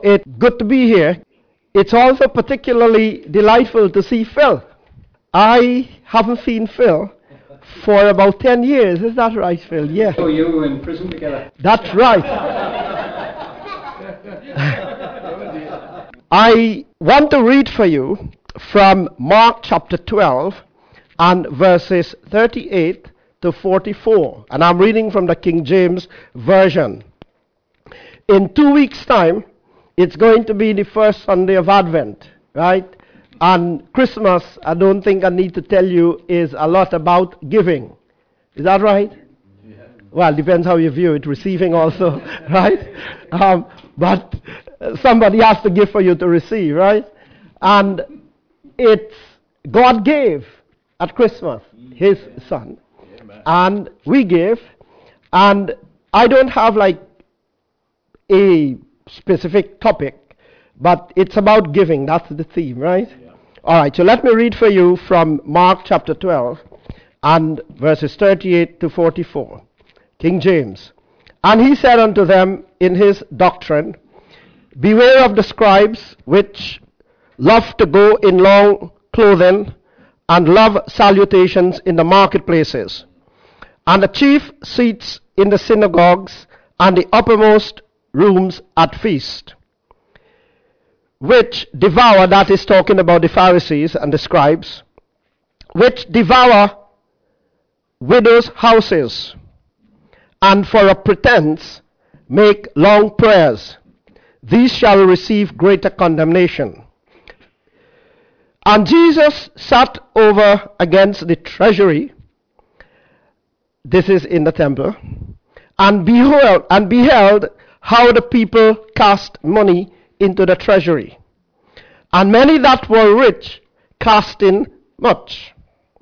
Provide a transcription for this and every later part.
It's good to be here. It's also particularly delightful to see Phil. I haven't seen Phil for about 10 years. Is that right, Phil? Yeah. So you were in prison together. That's right. I want to read for you from Mark chapter 12 and verses 38 to 44. And I'm reading from the King James Version. In 2 weeks' time, it's going to be the first Sunday of Advent, right? And Christmas, I don't think I need to tell you, is a lot about giving. Is that right? Yeah. Well, depends how you view it, receiving also, right? But somebody has to give for you to receive, right? And it's God gave at Christmas, his son. Amen. And we give. And I don't have like a specific topic, but it's about giving. That's the theme, right? Yeah. All right, so let me read for you from Mark chapter 12 and verses 38 to 44. King James. And he said unto them in his doctrine, beware of the scribes which love to go in long clothing and love salutations in the marketplaces, and the chief seats in the synagogues and the uppermost rooms at feast, which devour, that is talking about the Pharisees and the scribes, which devour widows' houses, and for a pretense make long prayers. These shall receive greater condemnation. And Jesus sat over against the treasury, this is in the temple, and beheld how the people cast money into the treasury. And many that were rich cast in much.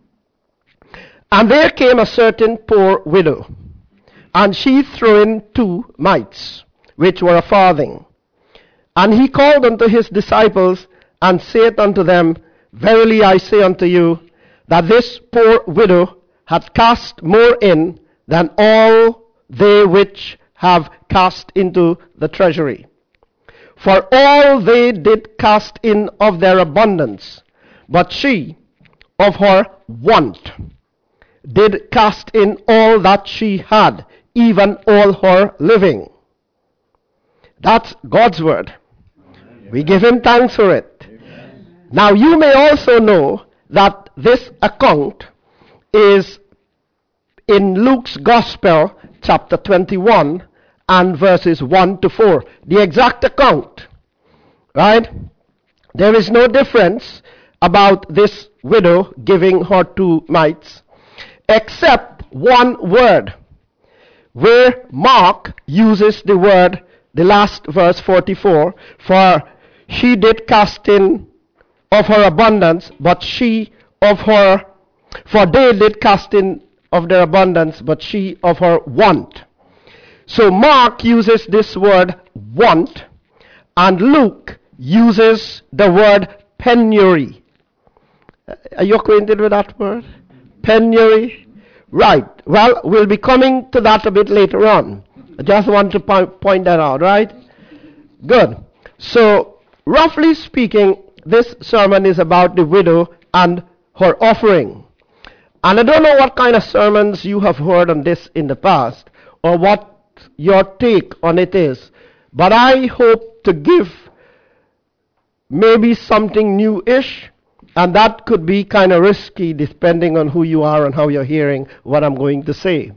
And there came a certain poor widow, and she threw in 2 mites, which were a farthing. And he called unto his disciples, and saith unto them, verily I say unto you, that this poor widow hath cast more in than all they which have cast into the treasury. For all they did cast in of their abundance, but she of her want did cast in all that she had, even all her living. That's God's word. We give him thanks for it. Now you may also know that this account is in Luke's Gospel, chapter 21, and verses 1 to 4. The exact account, right? There is no difference about this widow giving her 2 mites, except one word, where Mark uses the word, the last verse 44, for she did cast in of her abundance, but she of her, for they did cast in of their abundance, but she of her want. So Mark uses this word want, and Luke uses the word penury. Are you acquainted with that word? Penury? Right. Well, we'll be coming to that a bit later on. I just want to point that out, right? Good. So, roughly speaking, this sermon is about the widow and her offering. And I don't know what kind of sermons you have heard on this in the past, or what your take on it is, but I hope to give maybe something new-ish, and that could be kind of risky depending on who you are and how you're hearing what I'm going to say.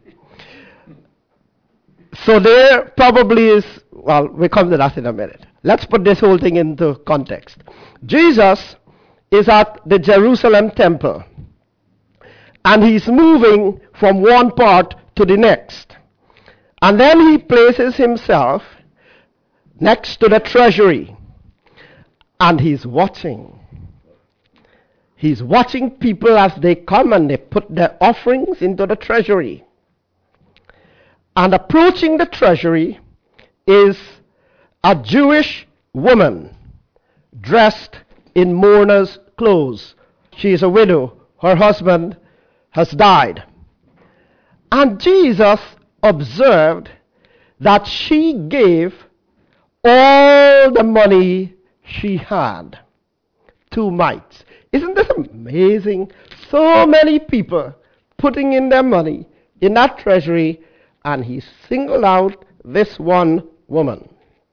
So there probably is, well, we'll come to that in a minute. Let's put this whole thing into context. Jesus is at the Jerusalem temple, and he's moving from one part to the next. And then he places himself next to the treasury, and he's watching. He's watching people as they come and they put their offerings into the treasury. And approaching the treasury is a Jewish woman dressed in mourner's clothes. She is a widow. Her husband has died. And Jesus observed that she gave all the money she had. 2 mites. Isn't this amazing? So many people putting in their money in that treasury, and he singled out this one woman.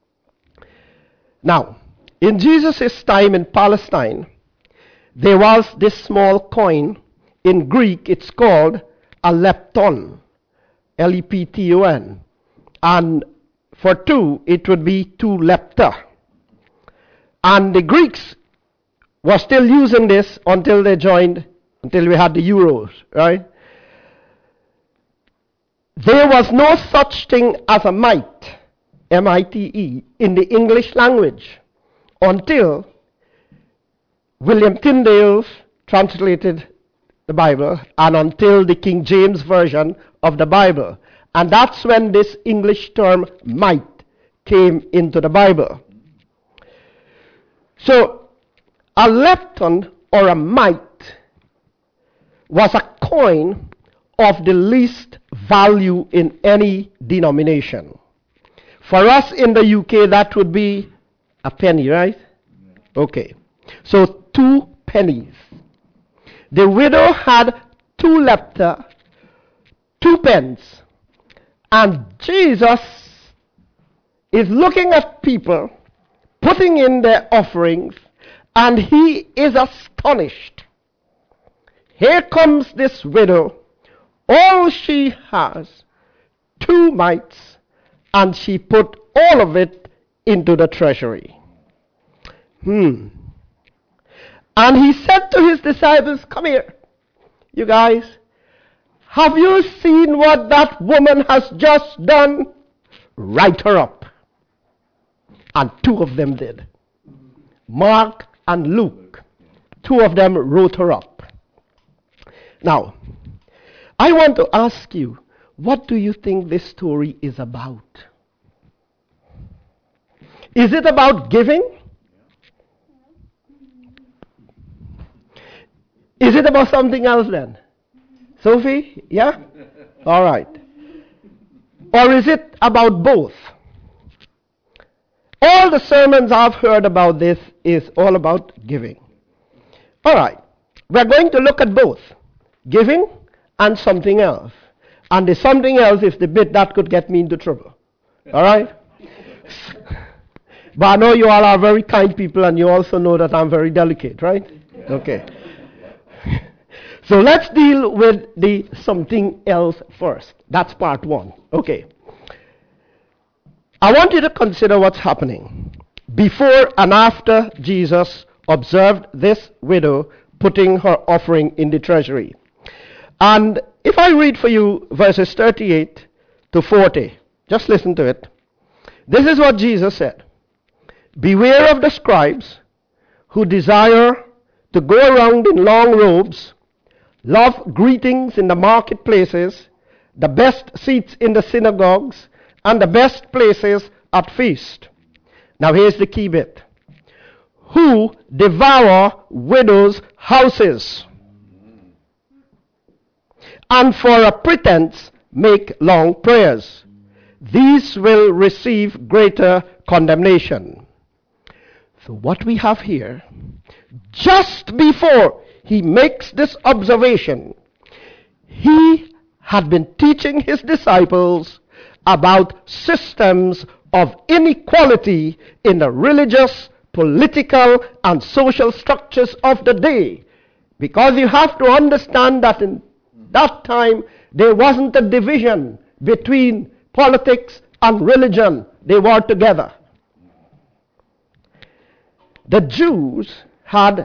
Now, in Jesus' time in Palestine, there was this small coin. In Greek, it's called a lepton, Lepton. And for 2, it would be 2 lepta. And the Greeks were still using this until we had the euros, right? There was no such thing as a mite, M-I-T-E, in the English language until William Tyndale translated the Bible, and until the King James Version of the Bible. And that's when this English term mite came into the Bible. So, a lepton or a mite was a coin of the least value in any denomination. For us in the UK, that would be a penny, right? Okay. So 2 pennies. The widow had 2 lepta, 2 pence. And Jesus is looking at people putting in their offerings, and he is astonished. Here comes this widow. All she has, 2 mites, and she put all of it into the treasury. And he said to his disciples, come here, you guys. Have you seen what that woman has just done? Write her up. And 2 of them did. Mark and Luke. 2 of them wrote her up. Now, I want to ask you, what do you think this story is about? Is it about giving? Is it about something else then? Sophie? Yeah? All right. Or is it about both? All the sermons I've heard about this is all about giving. All right. We're going to look at both. Giving and something else. And the something else is the bit that could get me into trouble. All right? But I know you all are very kind people, and you also know that I'm very delicate, right? Okay. So let's deal with the something else first. That's part 1. Okay. I want you to consider what's happening before and after Jesus observed this widow putting her offering in the treasury. And if I read for you verses 38 to 40, just listen to it. This is what Jesus said. Beware of the scribes who desire to go around in long robes, love greetings in the marketplaces, the best seats in the synagogues, and the best places at feast. Now here's the key bit. Who devour widows' houses, and for a pretense make long prayers. These will receive greater condemnation. So what we have here, just before he makes this observation, he had been teaching his disciples about systems of inequality in the religious, political, and social structures of the day. Because you have to understand that in that time, there wasn't a division between politics and religion. They were together. The Jews had,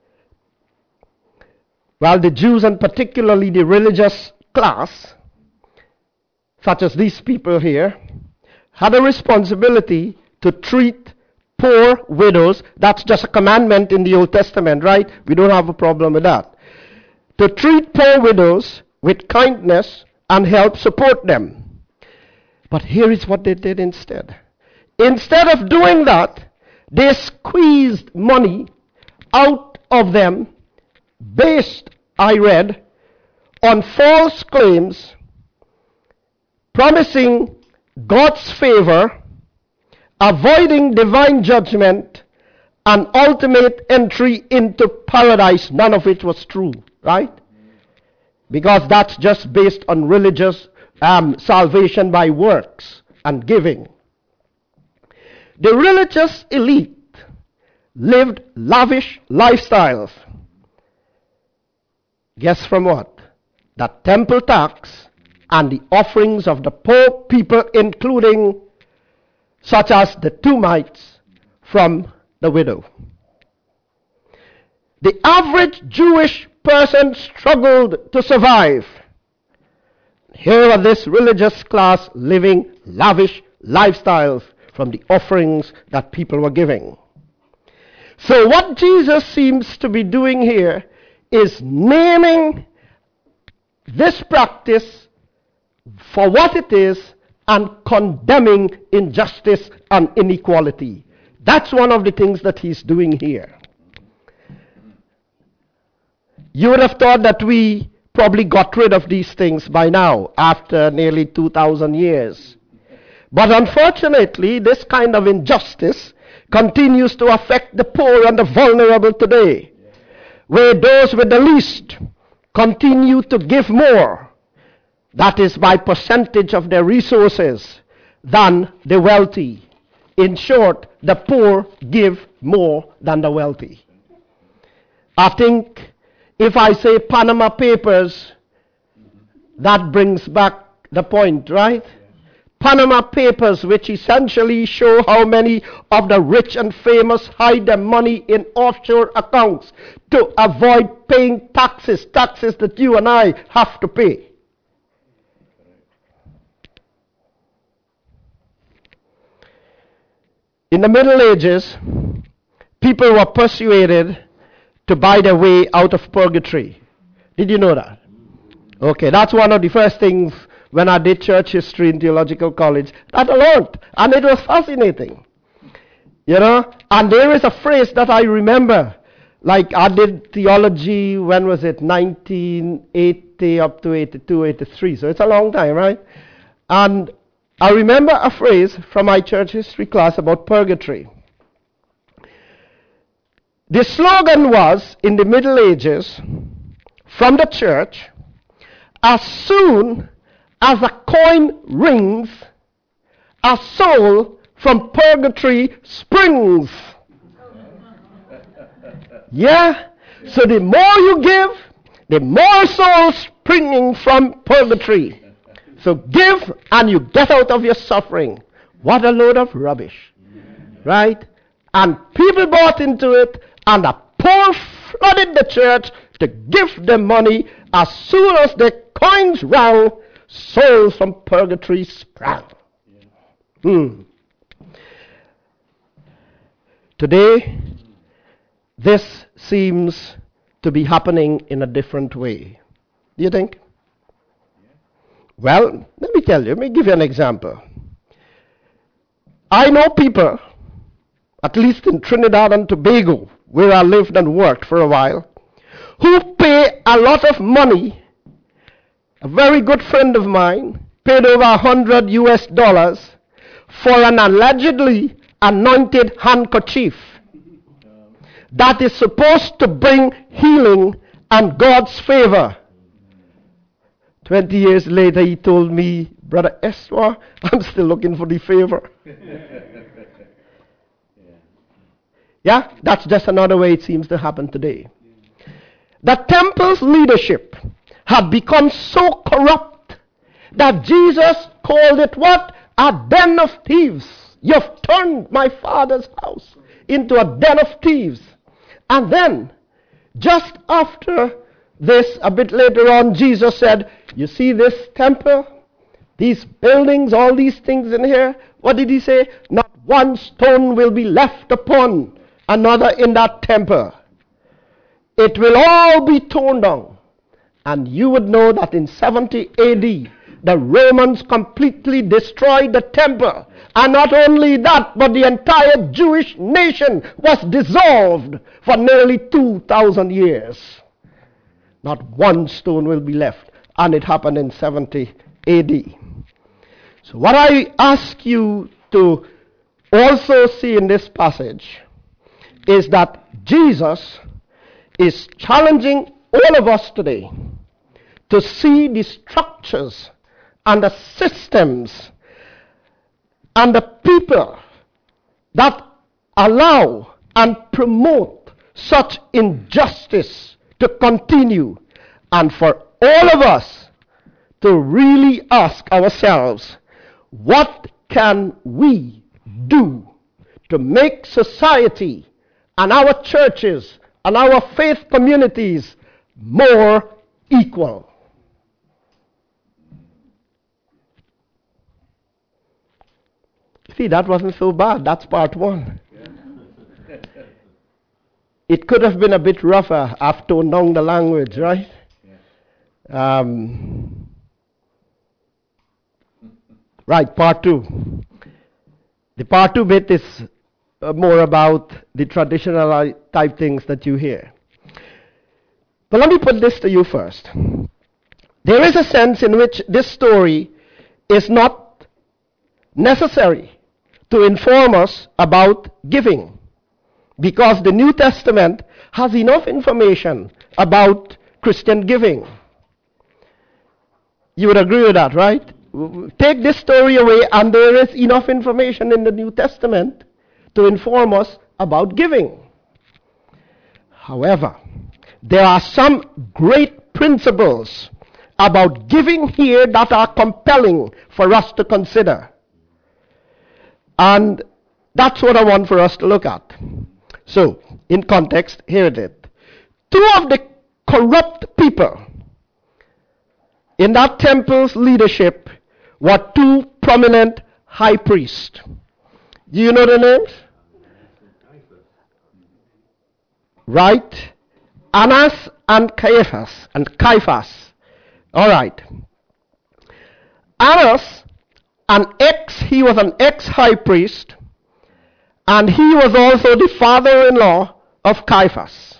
the Jews and particularly the religious class, such as these people here, had a responsibility to treat poor widows. That's just a commandment in the Old Testament, right? We don't have a problem with that. To treat poor widows with kindness and help support them. But here is what they did instead. Instead of doing that, they squeezed money out of them based, I read, on false claims, promising God's favor avoiding divine judgment and ultimate entry into paradise, none of it was true, right? Because that's just based on religious salvation by works and giving. The religious elite lived lavish lifestyles. Guess from what? The temple tax and the offerings of the poor people, including such as the 2 mites from the widow. The average Jewish person struggled to survive. Here are this religious class living lavish lifestyles from the offerings that people were giving. So what Jesus seems to be doing here is naming this practice for what it is and condemning injustice and inequality. That's one of the things that he's doing here. You would have thought that we probably got rid of these things by now, after nearly 2,000 years. But unfortunately, this kind of injustice continues to affect the poor and the vulnerable today, where those with the least continue to give more, that is by percentage of their resources, than the wealthy. In short, the poor give more than the wealthy. I think if I say Panama Papers, that brings back the point, right? Panama Papers, which essentially show how many of the rich and famous hide their money in offshore accounts to avoid paying taxes that you and I have to pay. In the Middle Ages, people were persuaded to buy their way out of purgatory. Did you know that? Okay, that's one of the first things when I did church history in theological college that I learned, and it was fascinating. You know, and there is a phrase that I remember, like I did theology, when was it, 1980 up to 82, 83, so it's a long time, right? And I remember a phrase from my church history class about purgatory. The slogan was, in the Middle Ages, from the church, as soon as a coin rings, a soul from purgatory springs. Yeah? So the more you give, the more souls springing from purgatory. So give and you get out of your suffering. What a load of rubbish. Right? And people bought into it, and the poor flooded the church to give them money. As soon as the coins rang, souls from purgatory sprang. Today, this seems to be happening in a different way. Do you think? Well, let me tell you, let me give you an example. I know people, at least in Trinidad and Tobago, where I lived and worked for a while, who pay a lot of money. A very good friend of mine paid over $100 for an allegedly anointed handkerchief that is supposed to bring healing and God's favor. 20 years later, he told me, Brother Eswa, I'm still looking for the favor. Yeah, that's just another way it seems to happen today. The temple's leadership had become so corrupt that Jesus called it what? A den of thieves. You've turned my Father's house into a den of thieves. And then, just after this, a bit later on, Jesus said, you see this temple, these buildings, all these things in here? What did he say? Not one stone will be left upon another in that temple. It will all be torn down. And you would know that in 70 AD, the Romans completely destroyed the temple. And not only that, but the entire Jewish nation was dissolved for nearly 2,000 years. Not one stone will be left. And it happened in 70 AD. So what I ask you to also see in this passage is that Jesus is challenging all of us today to see the structures and the systems and the people that allow and promote such injustice to continue, and for all of us to really ask ourselves, what can we do to make society and our churches and our faith communities more equal? See, that wasn't so bad. That's part one. It could have been a bit rougher. I've toned down the language, right? Right, part two. The part two bit is more about the traditional type things that you hear. But let me put this to you first. There is a sense in which this story is not necessary to inform us about giving, because the New Testament has enough information about Christian giving. You would agree with that, right? Take this story away and there is enough information in the New Testament to inform us about giving. However, there are some great principles about giving here that are compelling for us to consider. And that's what I want for us to look at. So, in context, here it is. Two of the corrupt people in that temple's leadership were two prominent high priests. Do you know the names? Right? Annas and Caiaphas. All right. Annas, he was an ex-high priest, and he was also the father-in-law of Caiaphas.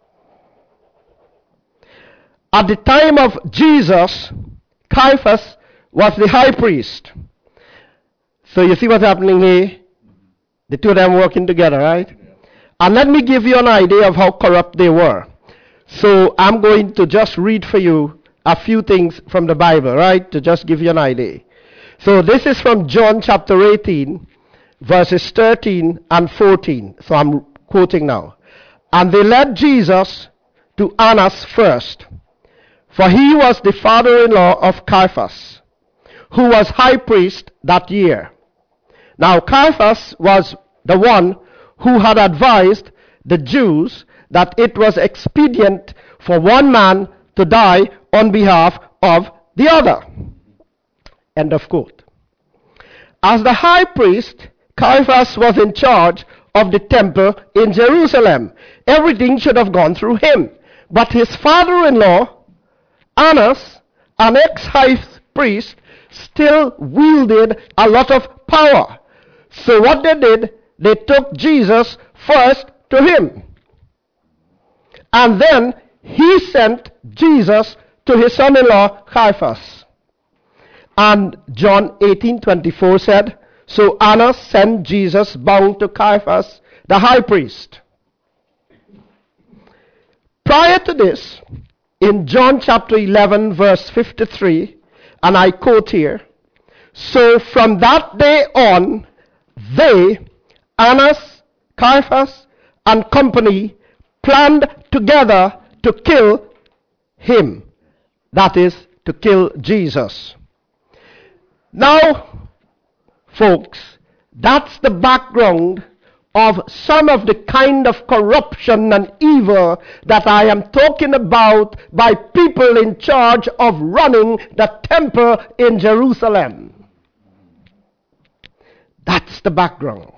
At the time of Jesus, Caiaphas was the high priest. So you see what's happening here? The two of them working together, right? And let me give you an idea of how corrupt they were. So I'm going to just read for you a few things from the Bible, right? To just give you an idea. So this is from John chapter 18, verses 13 and 14. So I'm quoting now. And they led Jesus to Annas first, for he was the father-in-law of Caiaphas, who was high priest that year. Now Caiaphas was the one who had advised the Jews that it was expedient for one man to die on behalf of the other. End of quote. As the high priest, Caiaphas was in charge of the temple in Jerusalem. Everything should have gone through him. But his father-in-law, Annas, an ex-high priest, still wielded a lot of power. So what they did, they took Jesus first to him. And then he sent Jesus to his son-in-law Caiaphas. And John 18:24 said, so Annas sent Jesus bound to Caiaphas, the high priest. Prior to this, in John chapter 11, verse 53, and I quote here, so from that day on, they, Annas, Caiaphas, and company, planned together to kill him. That is, to kill Jesus. Now, folks, that's the background of some of the kind of corruption and evil that I am talking about by people in charge of running the temple in Jerusalem. That's the background.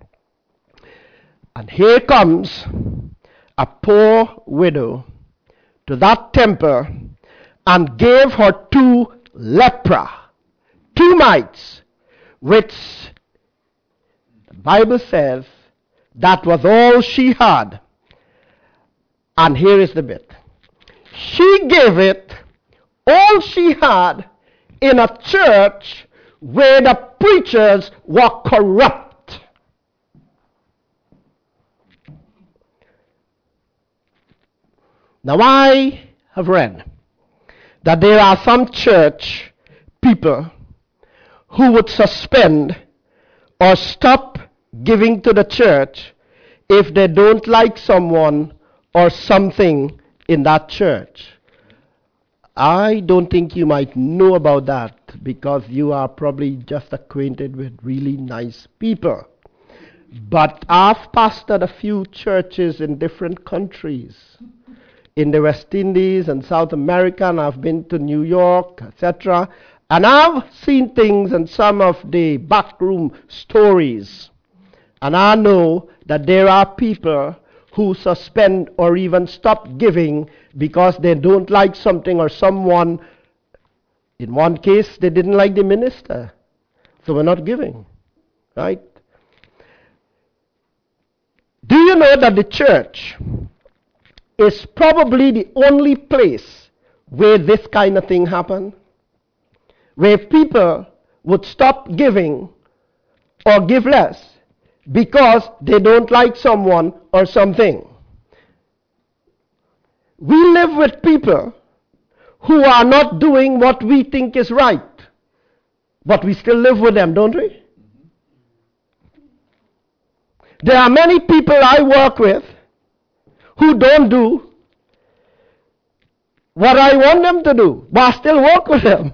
And here comes a poor widow to that temple and gave her 2 lepra, 2 mites, which the Bible says that was all she had. And here is the bit. She gave it, all she had, in a church where the preachers were corrupt. Now I have read that there are some church people who would suspend or stop giving to the church if they don't like someone or something in that church. I don't think you might know about that because you are probably just acquainted with really nice people. But I've pastored a few churches in different countries, in the West Indies and South America, and I've been to New York, etc. And I've seen things and some of the backroom stories. And I know that there are people who suspend or even stop giving because they don't like something or someone. In one case, they didn't like the minister, so we're not giving, right? Do you know that the church is probably the only place where this kind of thing happens? Where people would stop giving or give less because they don't like someone or something. We live with people who are not doing what we think is right, but we still live with them, don't we? There are many people I work with who don't do what I want them to do, but I still work with them.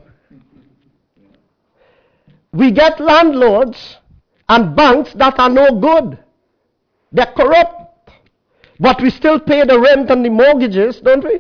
We get landlords and banks that are no good. They're corrupt. But we still pay the rent and the mortgages, don't we?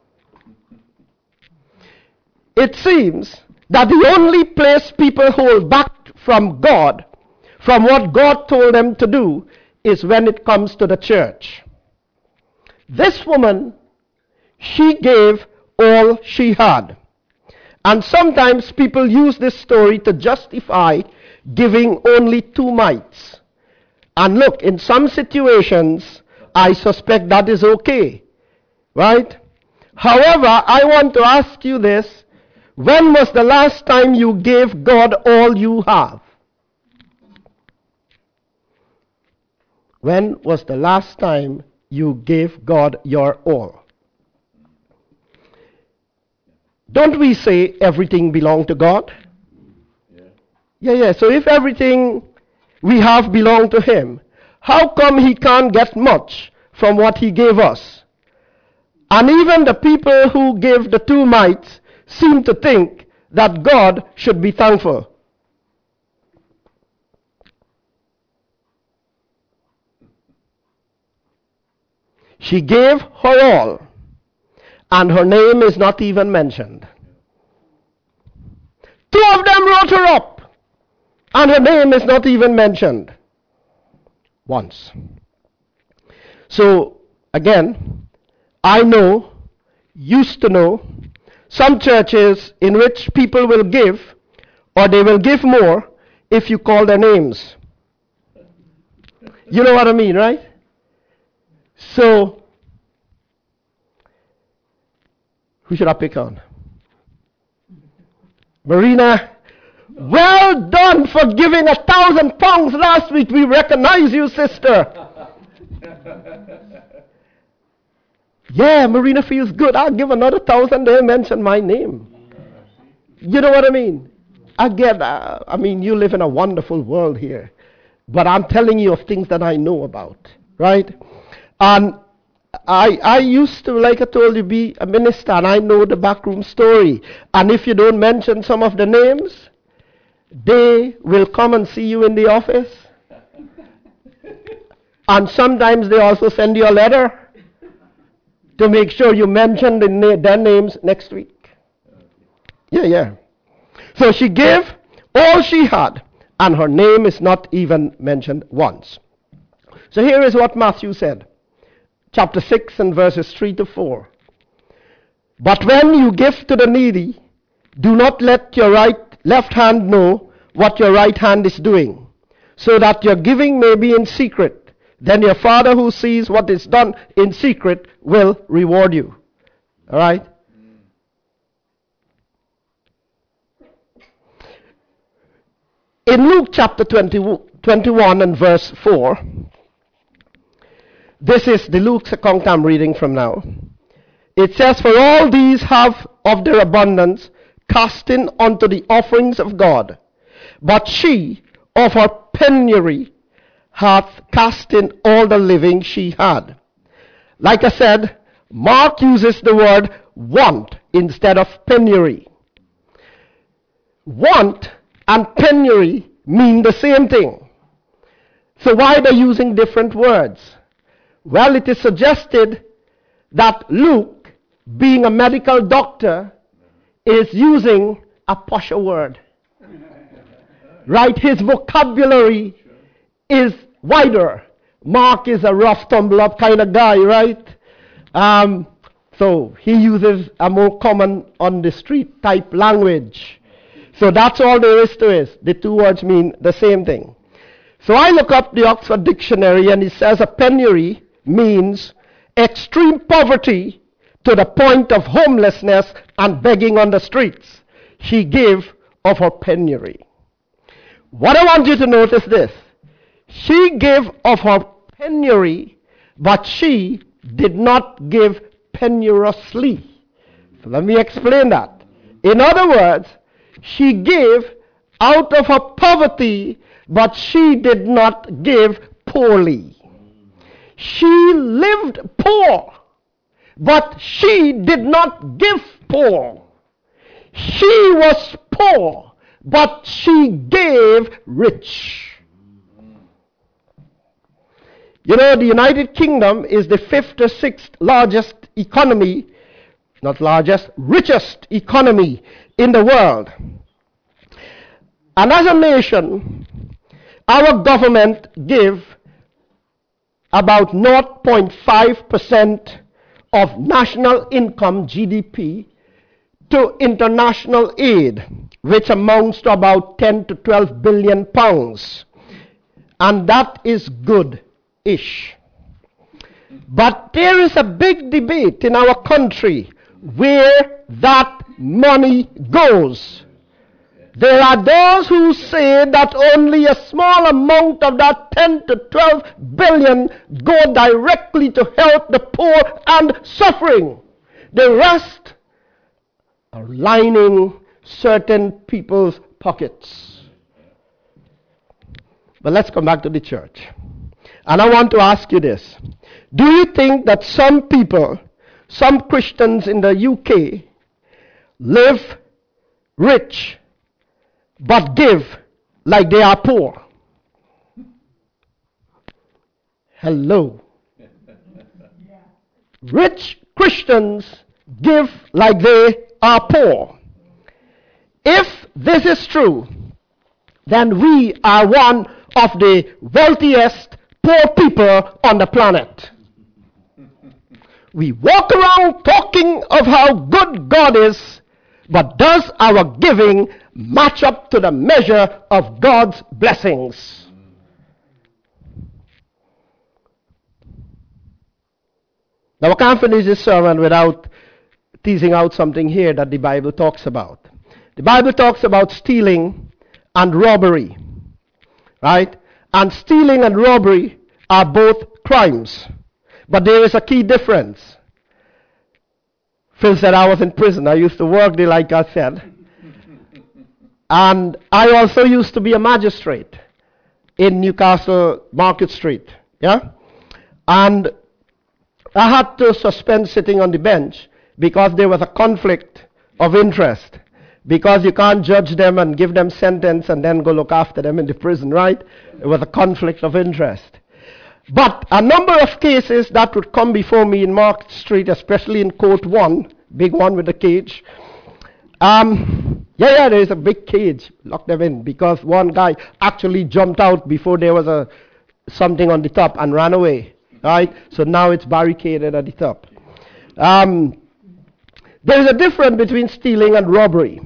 It seems that the only place people hold back from God, from what God told them to do, is when it comes to the church. This woman, she gave all she had. And sometimes people use this story to justify giving only 2 mites. And look, in some situations, I suspect that is okay, right? However, I want to ask you this. When was the last time you gave God all you have? When was the last time you gave God your all? Don't we say everything belongs to God? Yeah. So if everything we have belongs to Him, how come He can't get much from what He gave us? And even the people who gave the 2 mites seem to think that God should be thankful. She gave her all, and her name is not even mentioned. 2 of them wrote her up, and her name is not even mentioned once. So, again, I used to know, some churches in which people will give, or they will give more if you call their names. You know what I mean, right? So, who should I pick on? Marina, well done for giving £1,000 last week. We recognize you, sister. Yeah, Marina feels good. I'll give another 1,000. They mention my name. You know what I mean? You live in a wonderful world here. But I'm telling you of things that I know about, right? And I used to, like I told you, be a minister, and I know the backroom story. And if you don't mention some of the names, they will come and see you in the office. And sometimes they also send you a letter to make sure you mention their names next week. Yeah. So she gave all she had, and her name is not even mentioned once. So here is what Matthew said. Chapter 6 and verses 3 to 4. But when you give to the needy, do not let your left hand know what your right hand is doing, so that your giving may be in secret. Then your Father who sees what is done in secret will reward you. All right? In Luke chapter 21 and verse 4, this is the Luke's account I'm reading from now. It says, for all these have of their abundance, casting unto the offerings of God. But she of her penury hath cast in all the living she had. Like I said, Mark uses the word want instead of penury. Want and penury mean the same thing. So why are they using different words? Well, it is suggested that Luke, being a medical doctor, is using a posher word. Right? His vocabulary is wider. Mark is a rough, tumble up kind of guy, right? So he uses a more common on the street type language. So that's all there is to it. The two words mean the same thing. So I look up the Oxford Dictionary, and it says a penury means extreme poverty to the point of homelessness and begging on the streets. She gave of her penury. What I want you to notice this. She gave of her penury, but she did not give penuriously. So let me explain that. In other words, she gave out of her poverty, but she did not give poorly. She lived poor, but she did not give poor. She was poor, but she gave rich. You know, the United Kingdom is the 5th or 6th largest economy, not largest, richest economy in the world. And as a nation, our government give about 0.5% of national income, GDP, to international aid, which amounts to about 10 to 12 billion pounds. And that is good-ish. But there is a big debate in our country where that money goes. There are those who say that only a small amount of that 10 to 12 billion go directly to help the poor and suffering. The rest are lining certain people's pockets. But let's come back to the church. And I want to ask you this. Do you think that some people, some Christians in the UK, live rich but give like they are poor? Hello. Rich Christians give like they are poor. If this is true, then we are one of the wealthiest poor people on the planet. We walk around talking of how good God is, but does our giving match up to the measure of God's blessings? Now, I can't finish this sermon without teasing out something here that the Bible talks about. The Bible talks about stealing and robbery, right? And stealing and robbery are both crimes. But there is a key difference. Phil said I was in prison. I used to work there, like I said. And I also used to be a magistrate in Newcastle Market Street. Yeah? And I had to suspend sitting on the bench because there was a conflict of interest. Because you can't judge them and give them sentence and then go look after them in the prison, right? It was a conflict of interest. But a number of cases that would come before me in Market Street, especially in Court 1, big one with the cage. There is a big cage, lock them in, because one guy actually jumped out before there was something on the top and ran away, right? So now it's barricaded at the top. There is a difference between stealing and robbery.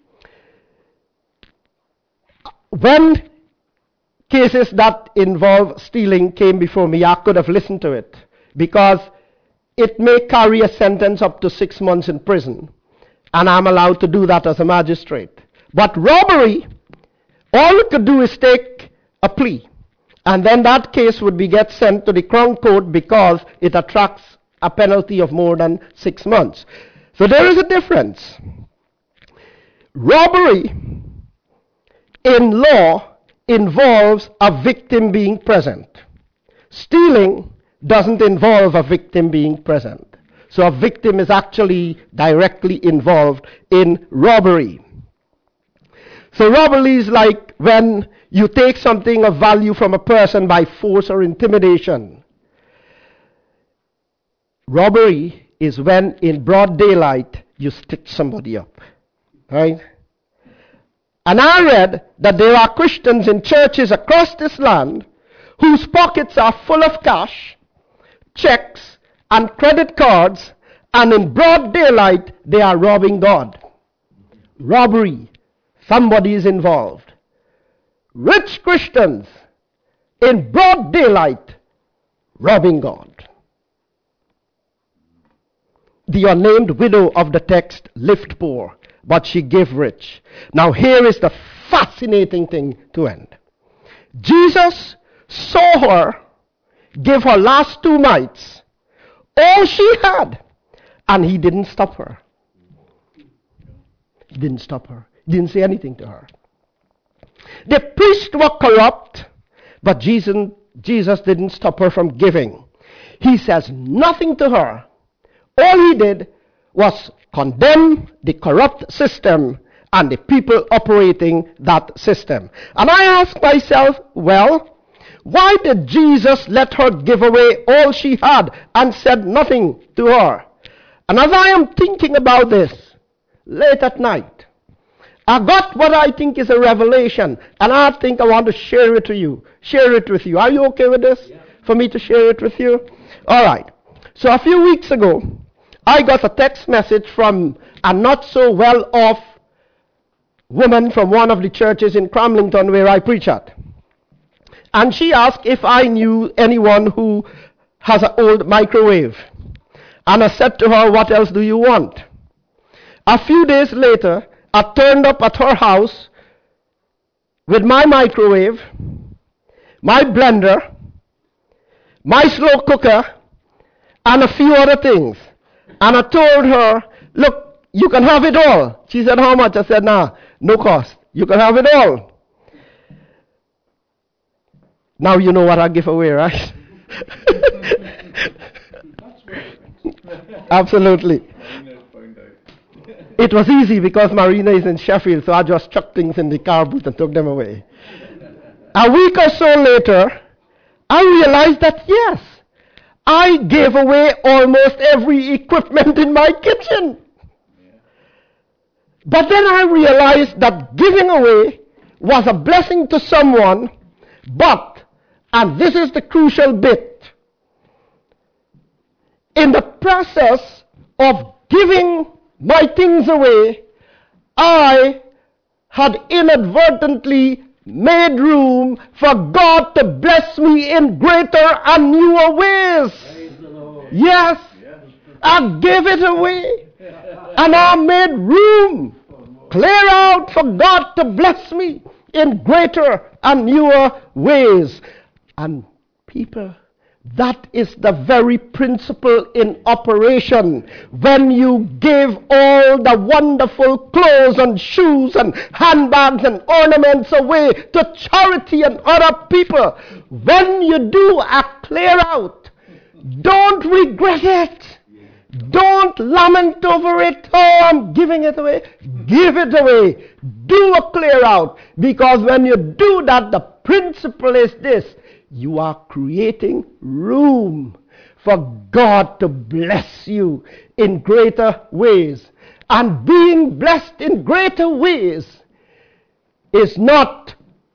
When cases that involve stealing came before me, I could have listened to it, because it may carry a sentence up to 6 months in prison, and I'm allowed to do that as a magistrate. But robbery, all you could do is take a plea, and then that case would get sent to the Crown Court because it attracts a penalty of more than 6 months. So there is a difference. Robbery in law involves a victim being present. Stealing doesn't involve a victim being present. So a victim is actually directly involved in robbery. So robbery is like when you take something of value from a person by force or intimidation. Robbery is when in broad daylight you stitch somebody up. Right? And I read that there are Christians in churches across this land whose pockets are full of cash, checks, and credit cards, and in broad daylight they are robbing God. Robbery. Somebody is involved. Rich Christians in broad daylight robbing God. The unnamed widow of the text lived poor, but she gave rich. Now here is the fascinating thing to end. Jesus saw her give her last 2 mites, all she had, and he didn't stop her. He didn't stop her. He didn't say anything to her. The priests were corrupt, but Jesus didn't stop her from giving. He says nothing to her. All he did was condemn the corrupt system and the people operating that system. And I ask myself, well, why did Jesus let her give away all she had and said nothing to her? And as I am thinking about this late at night, I got what I think is a revelation, and I think I want to share it with you. Are you okay with this? Yeah. For me to share it with you? All right. So a few weeks ago, I got a text message from a not so well off woman from one of the churches in Cramlington where I preach at. And she asked if I knew anyone who has an old microwave. And I said to her, what else do you want? A few days later, I turned up at her house with my microwave, my blender, my slow cooker, and a few other things. And I told her, look, you can have it all. She said, how much? I said, nah, no cost. You can have it all. Now you know what I give away, right? Absolutely. It was easy because Marina is in Sheffield, so I just chucked things in the car boot and took them away. A week or so later, I realized that yes, I gave away almost every equipment in my kitchen. But then I realized that giving away was a blessing to someone, but, and this is the crucial bit, in the process of giving my things away, I had inadvertently made room for God to bless me in greater and newer ways. Yes, I gave it away and I made room, clear out for God to bless me in greater and newer ways. And people, that is the very principle in operation. When you give all the wonderful clothes and shoes and handbags and ornaments away to charity and other people, when you do a clear out, don't regret it. Don't lament over it. Oh, I'm giving it away. Give it away. Do a clear out. Because when you do that, the principle is this. You are creating room for God to bless you in greater ways. And being blessed in greater ways is not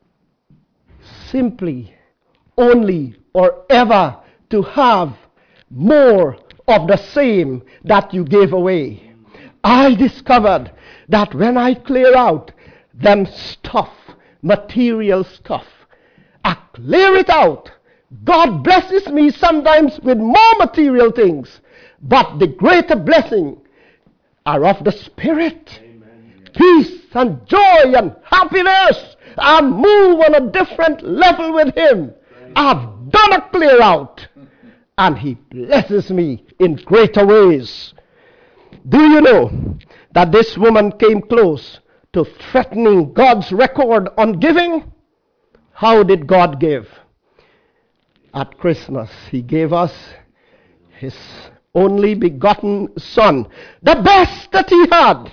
simply, only, or ever to have more of the same that you gave away. I discovered that when I clear out them stuff, material stuff, I clear it out. God blesses me sometimes with more material things, but the greater blessing are of the Spirit. Amen. Peace and joy and happiness. I move on a different level with Him. I've done a clear out. and he blesses me in greater ways. Do you know that this woman came close to threatening God's record on giving? How did God give? At Christmas, he gave us his only begotten Son, the best that he had.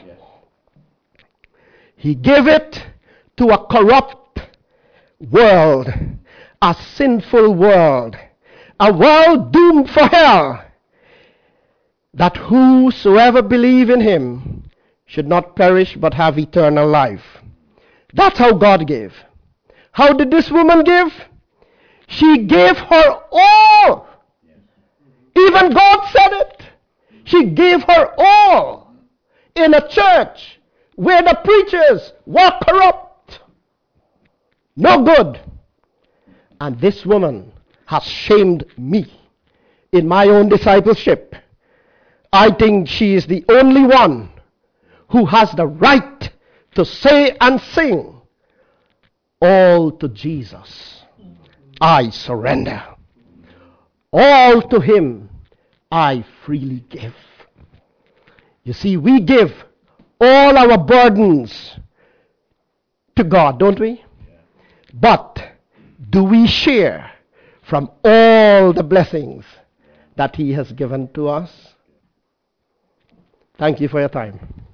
He gave it to a corrupt world, a sinful world, a world doomed for hell, that whosoever believe in him should not perish but have eternal life. That's how God gave. How did this woman give? She gave her all. Even God said it. She gave her all in a church where the preachers were corrupt. No good. And this woman has shamed me in my own discipleship. I think she is the only one who has the right to say and sing, all to Jesus I surrender. All to him I freely give. You see, we give all our burdens to God, don't we? But do we share from all the blessings that he has given to us? Thank you for your time.